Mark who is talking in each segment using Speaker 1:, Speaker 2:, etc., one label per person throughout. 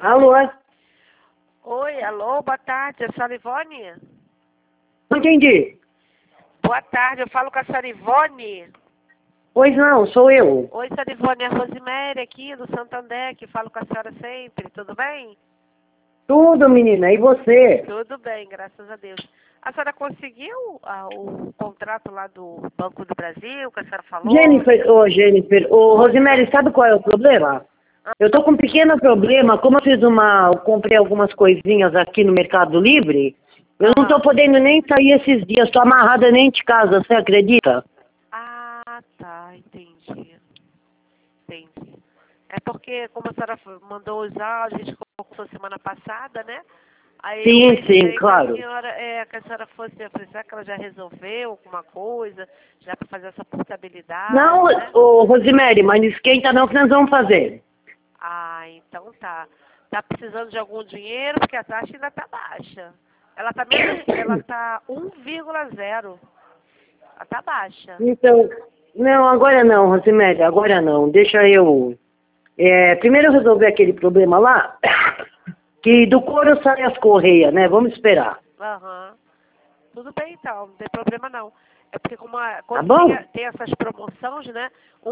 Speaker 1: Alô?
Speaker 2: Oi, alô, boa tarde, é a senhora Ivone?
Speaker 1: Não entendi.
Speaker 2: Boa tarde, eu falo com a senhora Ivone.
Speaker 1: Pois não, sou eu.
Speaker 2: Oi, senhora Ivone, é a Rosiméria aqui do Santander, que falo com a senhora sempre, tudo bem?
Speaker 1: Tudo, menina, e você?
Speaker 2: Tudo bem, graças a Deus. A senhora conseguiu o contrato lá do Banco do Brasil, que a senhora falou?
Speaker 1: Jennifer, Rosemary, sabe qual é o problema? Eu tô com um pequeno problema, como eu comprei algumas coisinhas aqui no Mercado Livre, eu não tô podendo nem sair esses dias, tô amarrada nem de casa, você acredita?
Speaker 2: Ah, tá, entendi. Entendi. É porque, como a senhora mandou os áudios, a gente conversou semana passada, né? Aí eu
Speaker 1: Sim,
Speaker 2: pensei
Speaker 1: claro.
Speaker 2: que a senhora fosse, eu falei, será que ela já resolveu alguma coisa, já para fazer essa portabilidade,
Speaker 1: Não,
Speaker 2: né?
Speaker 1: Rosemary, mas não esquenta não que nós vamos fazer.
Speaker 2: Ah, então tá. Tá precisando de algum dinheiro, porque a taxa ainda tá baixa. Ela tá menos, ela tá 1,0. Ela tá baixa.
Speaker 1: Então, não, agora não, Rosemary, agora não. Deixa eu. Primeiro eu resolver aquele problema lá, que do couro sai as correias, né? Vamos esperar.
Speaker 2: Aham. Tudo bem então, não tem problema não. É porque
Speaker 1: Tá
Speaker 2: quando
Speaker 1: bom?
Speaker 2: tem essas promoções, né?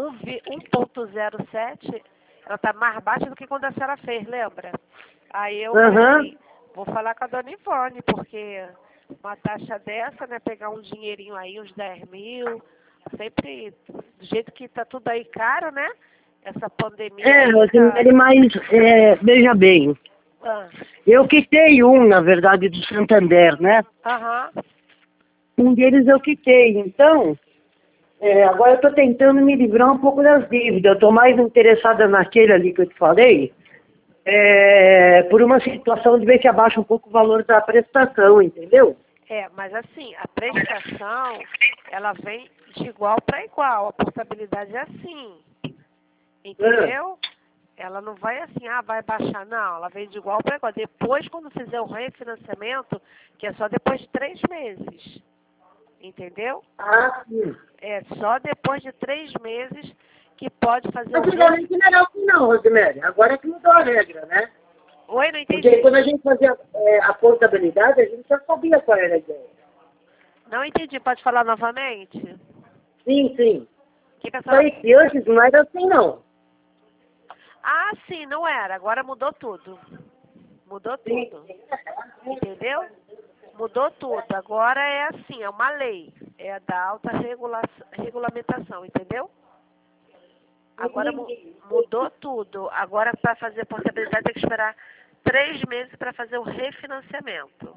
Speaker 2: 1,07, ela tá mais baixa do que quando a senhora fez, lembra? Aí eu falei
Speaker 1: Aham.
Speaker 2: assim, vou falar com a dona Ivone, porque uma taxa dessa, né? Pegar um dinheirinho aí, uns 10 mil, sempre, do jeito que tá tudo aí caro, né? Essa pandemia aí tá...
Speaker 1: Rosemary, mas veja bem,
Speaker 2: Ah,
Speaker 1: eu quitei um, na verdade, do Santander, né?
Speaker 2: aham.
Speaker 1: Um deles eu quitei, então, agora eu tô tentando me livrar um pouco das dívidas. Eu tô mais interessada naquele ali que eu te falei, por uma situação de ver se abaixa um pouco o valor da prestação, entendeu?
Speaker 2: Mas assim, a prestação, ela vem de igual para igual. A portabilidade é assim, entendeu? Ela não vai assim, vai baixar, não. Ela vem de igual para igual. Depois, quando fizer o refinanciamento, que é só depois de 3 meses, entendeu?
Speaker 1: Ah, sim.
Speaker 2: É só depois de 3 meses que pode fazer o
Speaker 1: Antigamente não era assim não, Rosemary. Agora é que mudou a regra, né?
Speaker 2: Oi, não
Speaker 1: Porque
Speaker 2: entendi.
Speaker 1: quando a gente fazia a portabilidade, a gente já sabia qual era a ideia.
Speaker 2: Não entendi. Pode falar novamente?
Speaker 1: Sim, sim.
Speaker 2: O que a senhora...
Speaker 1: Falei que antes não era assim não.
Speaker 2: Ah, sim, não era. Agora mudou tudo. Mudou
Speaker 1: Sim,
Speaker 2: tudo.
Speaker 1: sim.
Speaker 2: Entendeu? Mudou tudo. Agora é assim, é uma lei. É da alta regulamentação, entendeu? Agora
Speaker 1: Entendi.
Speaker 2: mudou tudo. Agora, para fazer portabilidade, tem que esperar 3 meses para fazer o refinanciamento.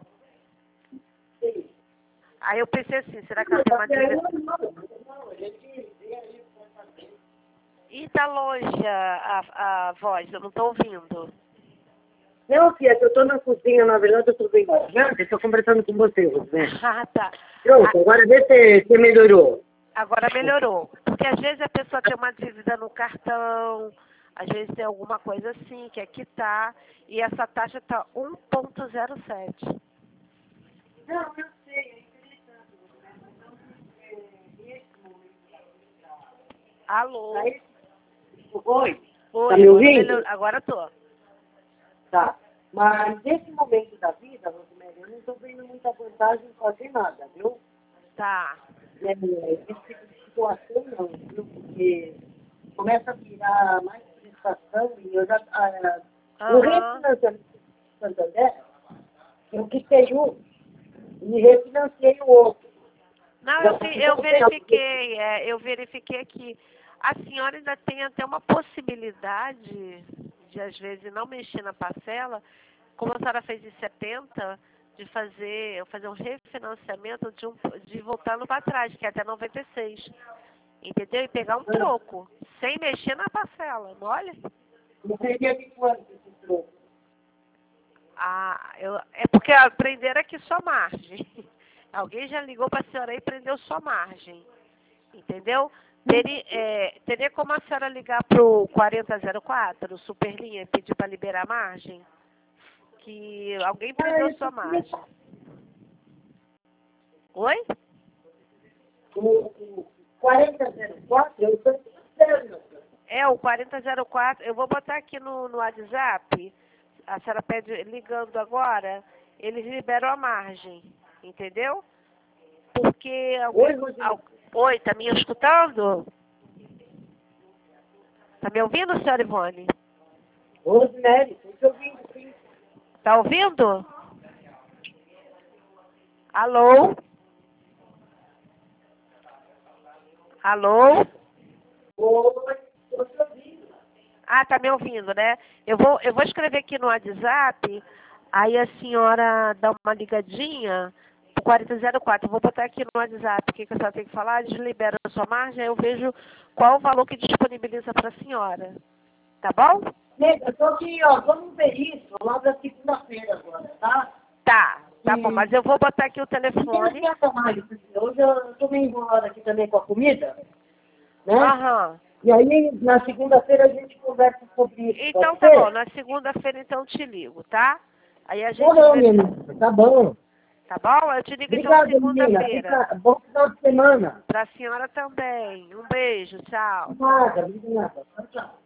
Speaker 2: Aí eu pensei assim, será que ela tem uma dívida? Ih, tá longe a voz, eu não estou ouvindo.
Speaker 1: Não, filha, que eu tô na cozinha, na verdade eu tô bem bajante, estou conversando com você, Rosemary.
Speaker 2: Ah, tá.
Speaker 1: Pronto, agora vê se melhorou.
Speaker 2: Agora melhorou. Porque às vezes a pessoa tem uma dívida no cartão, às vezes tem alguma coisa assim, quer quitar, e essa taxa está 1,07.
Speaker 1: Não, eu sei.
Speaker 2: Alô?
Speaker 1: Aí, oi,
Speaker 2: Oi,
Speaker 1: tá me
Speaker 2: agora
Speaker 1: ouvindo?
Speaker 2: melhorou. Agora tô.
Speaker 1: Tá. Mas nesse momento da vida, Rosemary, eu não estou vendo muita vantagem em fazer nada, viu?
Speaker 2: Tá.
Speaker 1: Esse tipo de situação não, viu? Porque começa a virar mais prestação e eu já. O
Speaker 2: Aham.
Speaker 1: refinanciamento do Santander, eu quitei um e refinanciei o outro.
Speaker 2: Não,
Speaker 1: Já
Speaker 2: eu verifiquei que a senhora ainda tem até uma possibilidade de, às vezes, não mexer na parcela, como a senhora fez em 70, de fazer um refinanciamento de voltando para trás, que é até 96. Entendeu? E pegar um troco, sem mexer na parcela, não olha?
Speaker 1: não seria de quanto esse troco?
Speaker 2: É porque aprenderam aqui só margem. Alguém já ligou para a senhora aí e prendeu sua margem. Entendeu? Teria como a senhora ligar para o 4004, Superlinha, e pedir para liberar a margem? Que alguém prendeu sua margem. Oi?
Speaker 1: O 4004, eu estou esperando.
Speaker 2: É, o 4004, eu vou botar aqui no WhatsApp. a senhora pede, ligando agora, eles liberam a margem, entendeu? Porque...
Speaker 1: Oi, Rosinete.
Speaker 2: Oi, tá me escutando? Tá me ouvindo, senhora Ivone?
Speaker 1: Rosinete, tô te ouvindo, sim.
Speaker 2: Tá ouvindo? Alô? Alô?
Speaker 1: Oi, tô te ouvindo.
Speaker 2: Ah, tá me ouvindo, né? Eu vou escrever aqui no WhatsApp, aí a senhora dá uma ligadinha pro 4004. Eu vou botar aqui no WhatsApp o que a senhora tem que falar, eles liberam a sua margem, aí eu vejo qual o valor que disponibiliza para a senhora. Tá bom?
Speaker 1: Nega, só que, ó, vamos ver isso lá da segunda-feira agora, tá?
Speaker 2: Tá bom, mas eu vou botar aqui o
Speaker 1: Não
Speaker 2: telefone.
Speaker 1: adianta mais, porque hoje eu tô meio enrolada aqui também com a comida, né?
Speaker 2: Aham.
Speaker 1: E aí, na segunda-feira a gente conversa sobre isso,
Speaker 2: Então
Speaker 1: pode
Speaker 2: tá bom,
Speaker 1: ser?
Speaker 2: na segunda-feira então eu te ligo, tá? Aí a
Speaker 1: Ou
Speaker 2: gente
Speaker 1: não,
Speaker 2: vê,
Speaker 1: minha menina, tá bom.
Speaker 2: tá bom? Eu te ligo então
Speaker 1: Obrigado, menina.
Speaker 2: segunda-feira.
Speaker 1: Fica bom final de semana.
Speaker 2: Pra senhora também. Um beijo, tchau.
Speaker 1: Nada, obrigada. Tchau, tchau.